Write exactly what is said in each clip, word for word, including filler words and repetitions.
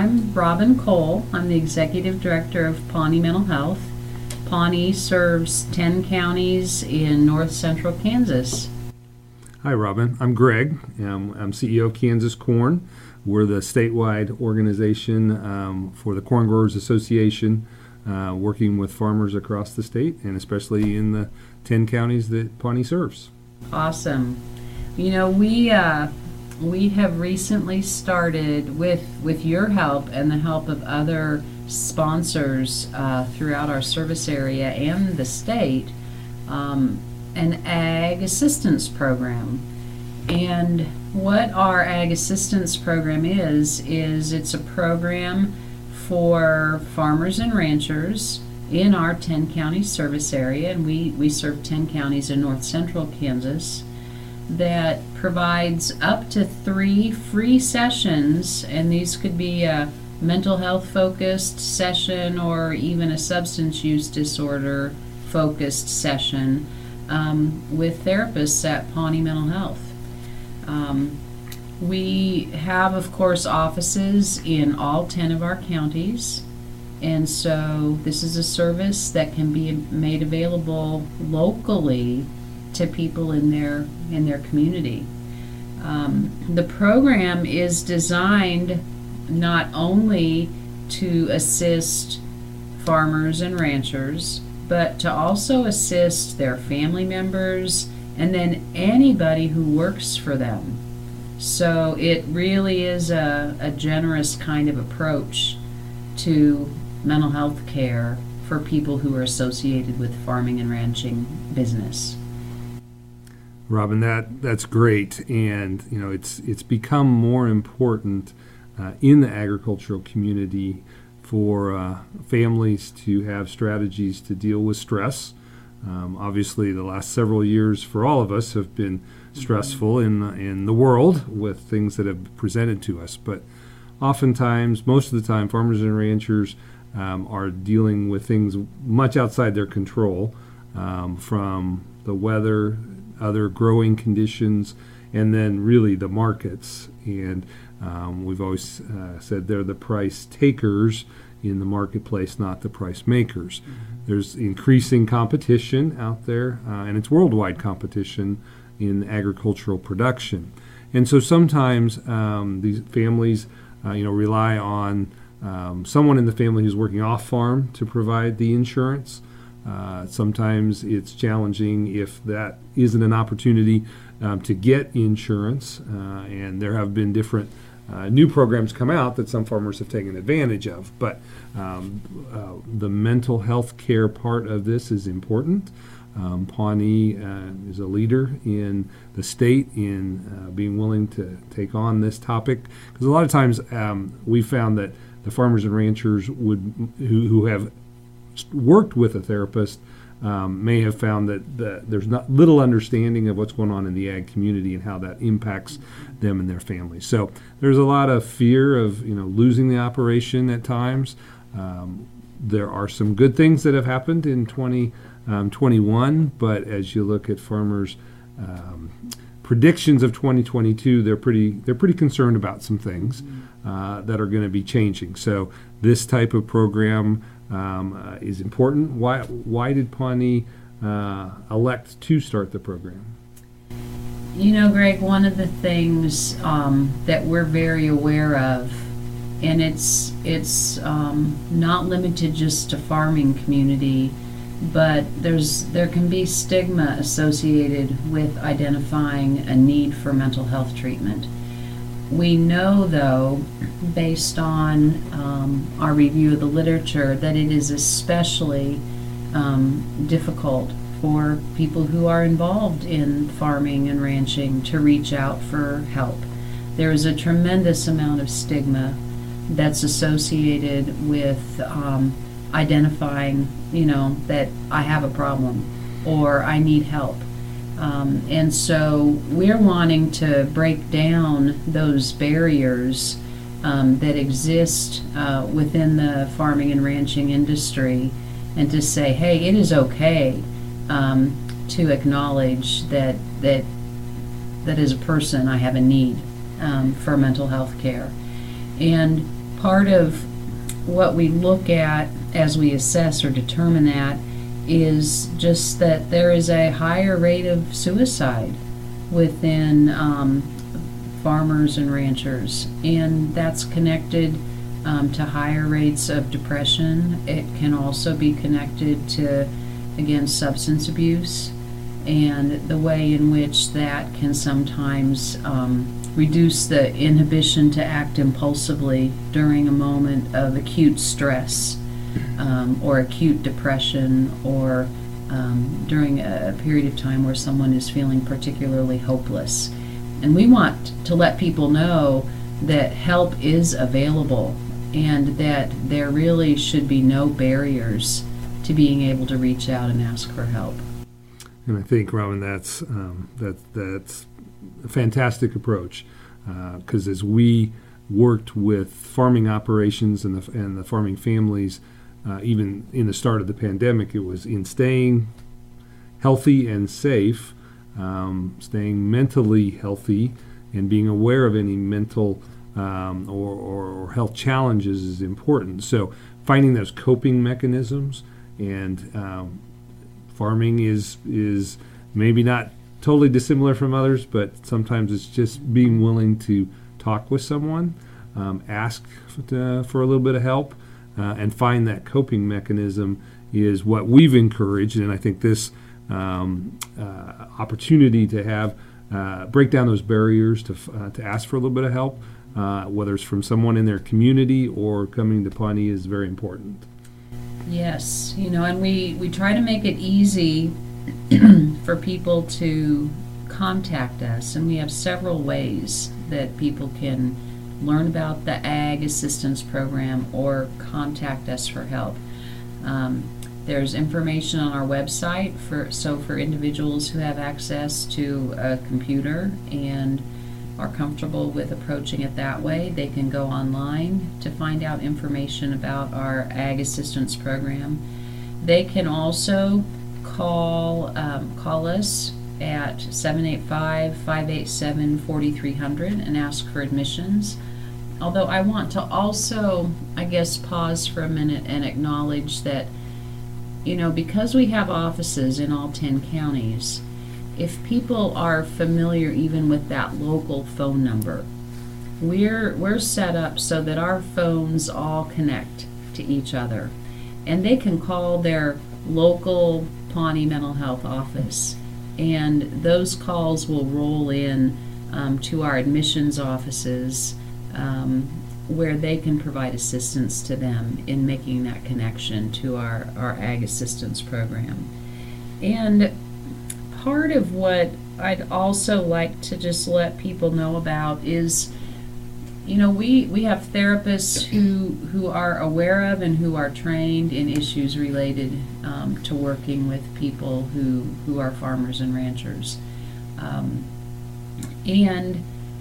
I'm Robin Cole. I'm the Executive Director of Pawnee Mental Health. Pawnee serves ten counties in north central Kansas. Hi, Robin. I'm Greg. I'm, I'm C E O of Kansas Corn. We're the statewide organization um, for the Corn Growers Association, uh, working with farmers across the state and especially in the ten counties that Pawnee serves. Awesome. You know, we uh, we have recently started with with your help and the help of other sponsors uh, throughout our service area and the state, um, an ag assistance program. And what our ag assistance program is, is it's a program for farmers and ranchers in our ten county service area, and we, we serve ten counties in north central Kansas, that provides up to three free sessions, and these could be a mental health focused session or even a substance use disorder focused session um, with therapists at Pawnee Mental Health. Um, we have, of course, offices in all ten of our counties, and so this is a service that can be made available locally to people in their in their community. Um, the program is designed not only to assist farmers and ranchers, but to also assist their family members and then anybody who works for them. So it really is a, a generous kind of approach to mental health care for people who are associated with farming and ranching business. Robin, that that's great, and you know it's it's become more important uh, in the agricultural community for uh, families to have strategies to deal with stress. Um, obviously, the last several years for all of us have been stressful in the, in the world with things that have presented to us. But oftentimes, most of the time, farmers and ranchers um, are dealing with things much outside their control, um, from the weather, other growing conditions, and then really the markets. And um, we've always uh, said they're the price takers in the marketplace, not the price makers. Mm-hmm. There's increasing competition out there, uh, and it's worldwide competition in agricultural production. And so sometimes um, these families, uh, you know, rely on um, someone in the family who's working off farm to provide the insurance. Uh, sometimes it's challenging if that isn't an opportunity um, to get insurance, uh, and there have been different uh, new programs come out that some farmers have taken advantage of. But um, uh, the mental health care part of this is important. Um, Pawnee uh, is a leader in the state in uh, being willing to take on this topic, because a lot of times um, we found that the farmers and ranchers would who, who have worked with a therapist um, may have found that, that there's not little understanding of what's going on in the ag community and how that impacts them and their families. So there's a lot of fear of you know losing the operation at times. Um, there are some good things that have happened in twenty twenty-one, but as you look at farmers' um, predictions of twenty twenty-two, they're pretty they're pretty concerned about some things uh, that are going to be changing. So this type of program Um, uh, is important. Why why did Pawnee uh, elect to start the program? You know, Greg, one of the things um, that we're very aware of, and it's it's um, not limited just to farming community, but there's there can be stigma associated with identifying a need for mental health treatment. We know, though, based on um, our review of the literature, that it is especially um, difficult for people who are involved in farming and ranching to reach out for help. There is a tremendous amount of stigma that's associated with um, identifying, you know, that I have a problem or I need help. Um, and so we're wanting to break down those barriers um, that exist uh, within the farming and ranching industry, and to say, hey, it is okay um, to acknowledge that that that as a person I have a need um, for mental health care. And part of what we look at as we assess or determine that is just that there is a higher rate of suicide within um, farmers and ranchers, and that's connected um, to higher rates of depression. It can also be connected to, again, substance abuse, and the way in which that can sometimes um, reduce the inhibition to act impulsively during a moment of acute stress um, or acute depression, or um, during a, a period of time where someone is feeling particularly hopeless. And we want to let people know that help is available and that there really should be no barriers to being able to reach out and ask for help. And I think, Robin, that's um, that that's a fantastic approach, because uh, as we worked with farming operations and the and the farming families, uh, even in the start of the pandemic, it was in staying healthy and safe, um, staying mentally healthy, and being aware of any mental um, or, or, or health challenges is important. So finding those coping mechanisms, and um, farming is is maybe not totally dissimilar from others, but sometimes it's just being willing to talk with someone, um, ask to, for a little bit of help, uh, and find that coping mechanism is what we've encouraged. And I think this um, uh, opportunity to have uh, break down those barriers to uh, to ask for a little bit of help, uh, whether it's from someone in their community or coming to Pawnee, is very important. Yes, you know, and we, we try to make it easy for people to contact us, and we have several ways that people can learn about the Ag Assistance Program or contact us for help. Um, there's information on our website for so for individuals who have access to a computer and are comfortable with approaching it that way, they can go online to find out information about our Ag Assistance Program. They can also call um, call us at seven eight five, five eight seven, four three zero zero and ask for admissions. Although I want to also, I guess, pause for a minute and acknowledge that, you know, because we have offices in all ten counties, if people are familiar even with that local phone number, we're we're set up so that our phones all connect to each other, and they can call their local Pawnee Mental Health office, and those calls will roll in um, to our admissions offices, um, where they can provide assistance to them in making that connection to our, our Ag Assistance Program. And part of what I'd also like to just let people know about is, you know, we, we have therapists who who are aware of and who are trained in issues related um, to working with people who, who are farmers and ranchers. Um, and,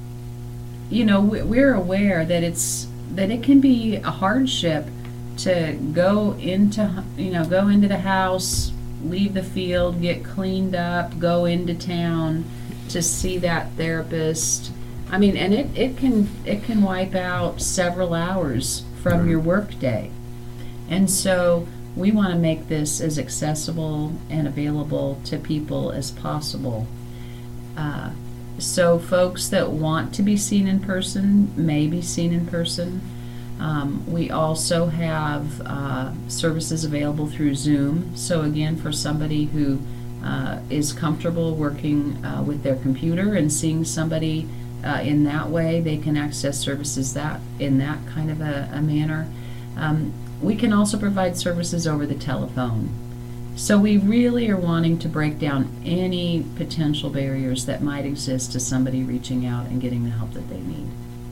you know, we're aware that it's that it can be a hardship to go into, you know, go into the house, leave the field, get cleaned up, go into town to see that therapist. I mean, and it, it can it can wipe out several hours from your work day. And so we want to make this as accessible and available to people as possible. Uh, so folks that want to be seen in person may be seen in person. Um, we also have uh, services available through Zoom. So again, for somebody who uh, is comfortable working uh, with their computer and seeing somebody uh, in that way, they can access services that in that kind of a, a manner. Um, we can also provide services over the telephone. So we really are wanting to break down any potential barriers that might exist to somebody reaching out and getting the help that they need.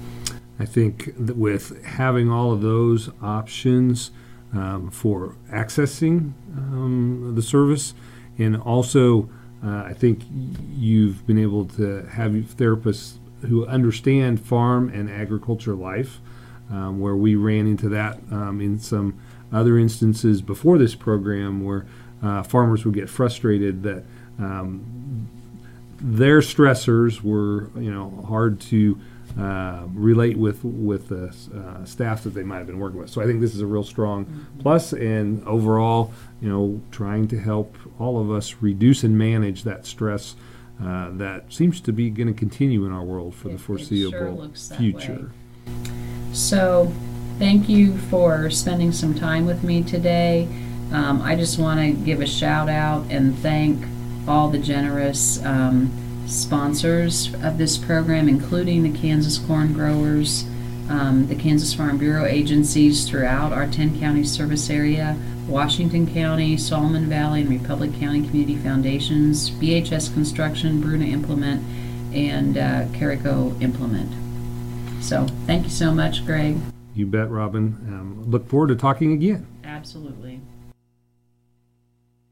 I think that with having all of those options um, for accessing um, the service, and also uh, I think you've been able to have therapists who understand farm and agriculture life, um, where we ran into that um, in some other instances before this program, where uh, farmers would get frustrated that um, their stressors were, you know, hard to uh, relate with with the uh, staff that they might have been working with. So I think this is a real strong Mm-hmm. plus, and overall, you know, trying to help all of us reduce and manage that stress uh, that seems to be going to continue in our world for It- the it sure foreseeable looks that future. So, thank you for spending some time with me today. Um, I just want to give a shout out and thank all the generous um, sponsors of this program, including the Kansas Corn Growers, um, the Kansas Farm Bureau agencies throughout our ten county service area, Washington County, Solomon Valley, and Republic County Community Foundations, B H S Construction, Bruna Implement, and uh, Carico Implement. So, thank you so much, Greg. You bet, Robin. Um, look forward to talking again. Absolutely.